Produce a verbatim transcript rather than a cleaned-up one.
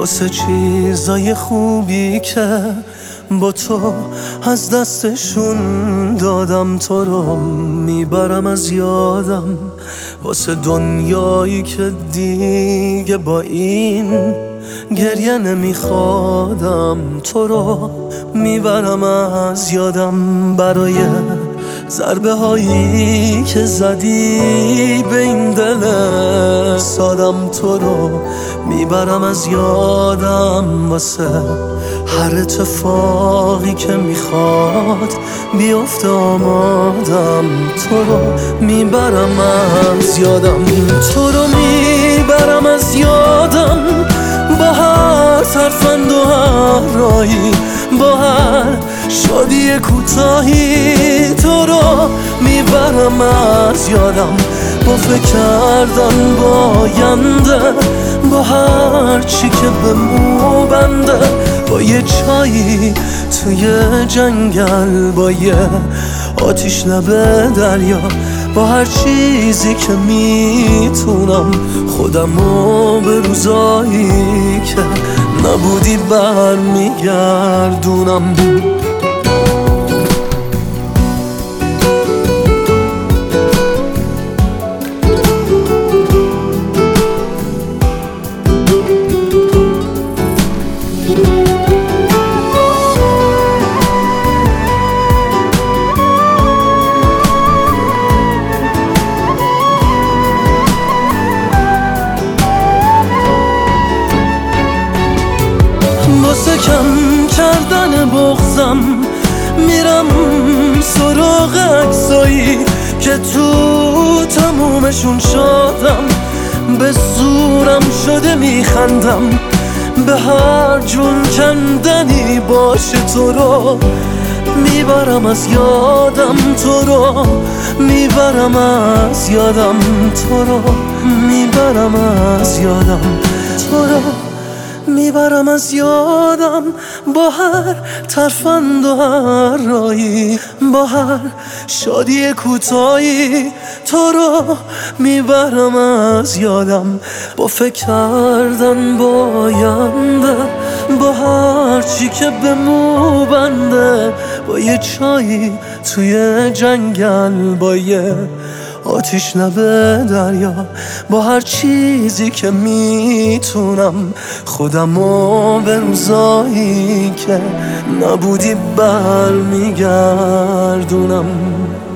واسه چیزای خوبی که با تو از دستشون دادم. تو رو میبرم از یادم واسه دنیایی که دیگه با این گریه نمیخوادم. تو رو میبرم از یادم برای ضربه هایی که زدی به این دل سادم. تو رو میبرم از یادم واسه هر اتفاقی که میخواد بیفته آمادم. تو رو میبرم از یادم، تو رو میبرم از یادم با هر ترفند و هر رایی، با هر شادی کوتاهی. تو رو میبرم از یادم با فکر کردن با آینده، با هر چی که به مو بنده، با یه چایی توی جنگل، با یه آتیش لب دریا، با هر چیزی که میتونم خودمو به روزایی که نبودی برمیگردونم. واسه کم کردن بغضم میرم سراغ عکسایی که تو تمومشون شدم. به زورم شده میخندم به هر جون کندنی باشه. تو رو میبرم از یادم، تو رو میبرم از یادم، تو رو میبرم از یادم، تو رو میبرم از یادم با هر ترفند و هر رایی، با هر شادی کوتاهی. تو رو میبرم از یادم با فکر کردن با آینده، با هر چی که به مو بنده، با یه چایی توی جنگل، با یه آتیش لب دریا، با هر چیزی که میتونم خودمو به روزایی که نبودی برمیگردونم.